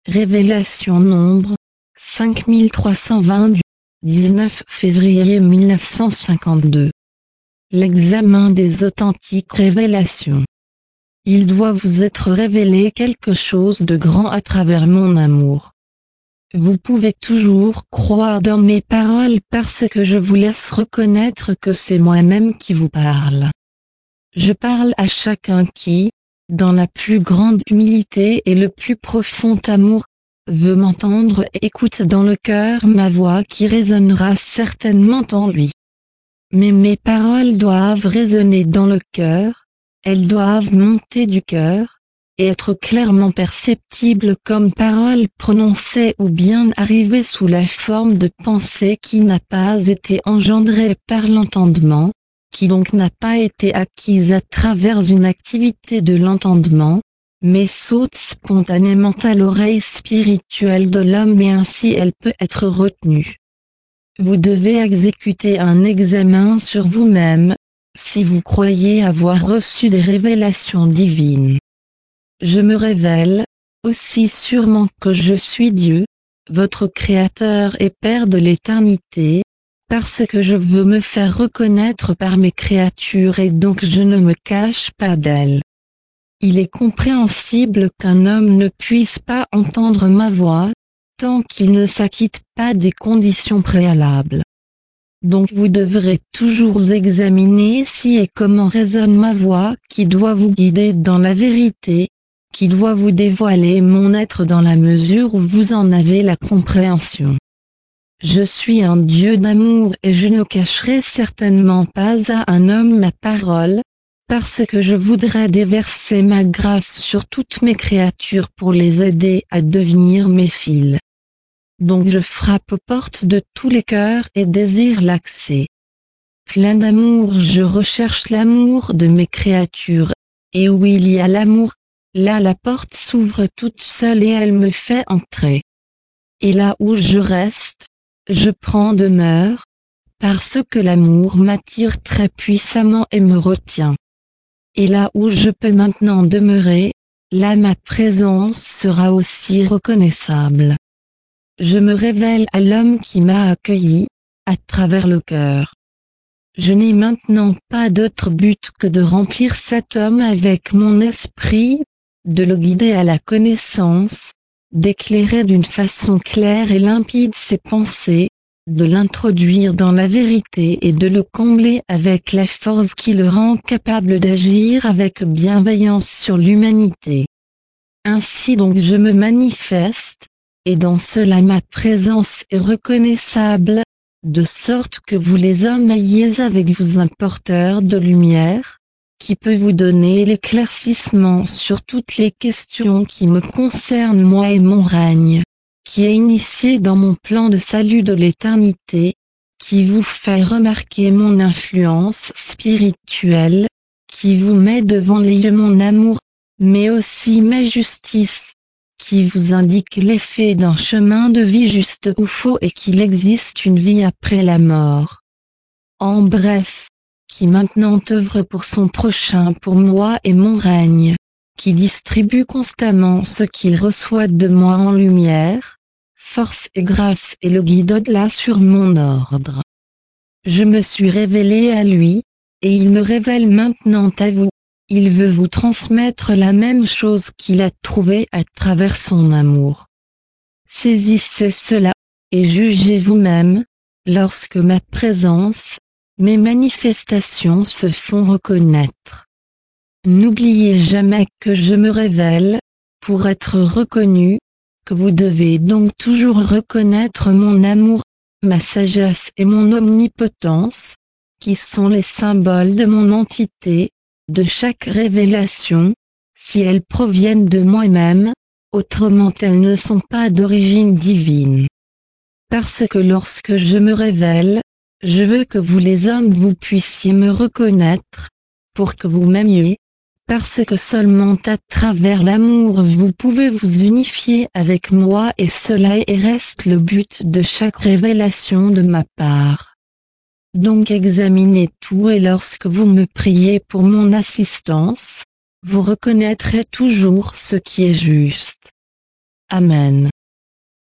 Révélation nombre 5320 du 19 février 1952. L'examen des authentiques révélations. Il doit vous être révélé quelque chose de grand à travers mon amour. Vous pouvez toujours croire dans mes paroles parce que je vous laisse reconnaître que c'est moi-même qui vous parle. Je parle à chacun qui, dans la plus grande humilité et le plus profond amour, veut m'entendre et écoute dans le cœur ma voix qui résonnera certainement en lui. Mais mes paroles doivent résonner dans le cœur, elles doivent monter du cœur, et être clairement perceptibles comme paroles prononcées ou bien arriver sous la forme de pensée qui n'a pas été engendrée par l'entendement, qui donc n'a pas été acquise à travers une activité de l'entendement, mais saute spontanément à l'oreille spirituelle de l'homme et ainsi elle peut être retenue. Vous devez exécuter un examen sur vous-même, si vous croyez avoir reçu des révélations divines. Je me révèle, aussi sûrement que je suis Dieu, votre Créateur et Père de l'éternité, parce que je veux me faire reconnaître par mes créatures et donc je ne me cache pas d'elles. Il est compréhensible qu'un homme ne puisse pas entendre ma voix, tant qu'il ne s'acquitte pas des conditions préalables. Donc vous devrez toujours examiner si et comment résonne ma voix qui doit vous guider dans la vérité, qui doit vous dévoiler mon être dans la mesure où vous en avez la compréhension. Je suis un Dieu d'amour et je ne cacherai certainement pas à un homme ma parole, parce que je voudrais déverser ma grâce sur toutes mes créatures pour les aider à devenir mes fils. Donc je frappe aux portes de tous les cœurs et désire l'accès. Plein d'amour je recherche l'amour de mes créatures, et où il y a l'amour, là la porte s'ouvre toute seule et elle me fait entrer. Et là où je reste, je prends demeure, parce que l'amour m'attire très puissamment et me retient. Et là où je peux maintenant demeurer, là ma présence sera aussi reconnaissable. Je me révèle à l'homme qui m'a accueilli, à travers le cœur. Je n'ai maintenant pas d'autre but que de remplir cet homme avec mon esprit, de le guider à la connaissance, d'éclairer d'une façon claire et limpide ses pensées, de l'introduire dans la vérité et de le combler avec la force qui le rend capable d'agir avec bienveillance sur l'humanité. Ainsi donc je me manifeste, et dans cela ma présence est reconnaissable, de sorte que vous les hommes ayez avec vous un porteur de lumière, qui peut vous donner l'éclaircissement sur toutes les questions qui me concernent moi et mon règne, qui est initié dans mon plan de salut de l'éternité, qui vous fait remarquer mon influence spirituelle, qui vous met devant les yeux mon amour, mais aussi ma justice, qui vous indique l'effet d'un chemin de vie juste ou faux et qu'il existe une vie après la mort. En bref, qui maintenant œuvre pour son prochain pour moi et mon règne, qui distribue constamment ce qu'il reçoit de moi en lumière, force et grâce et le guide au-delà sur mon ordre. Je me suis révélé à lui, et il me révèle maintenant à vous. Il veut vous transmettre la même chose qu'il a trouvée à travers son amour. Saisissez cela, et jugez vous-même, lorsque ma présence, mes manifestations se font reconnaître. N'oubliez jamais que je me révèle, pour être reconnu, que vous devez donc toujours reconnaître mon amour, ma sagesse et mon omnipotence, qui sont les symboles de mon entité, de chaque révélation, si elles proviennent de moi-même, autrement elles ne sont pas d'origine divine. Parce que lorsque je me révèle, je veux que vous les hommes vous puissiez me reconnaître, pour que vous m'aimiez, parce que seulement à travers l'amour vous pouvez vous unifier avec moi et cela est et reste le but de chaque révélation de ma part. Donc examinez tout et lorsque vous me priez pour mon assistance, vous reconnaîtrez toujours ce qui est juste. Amen.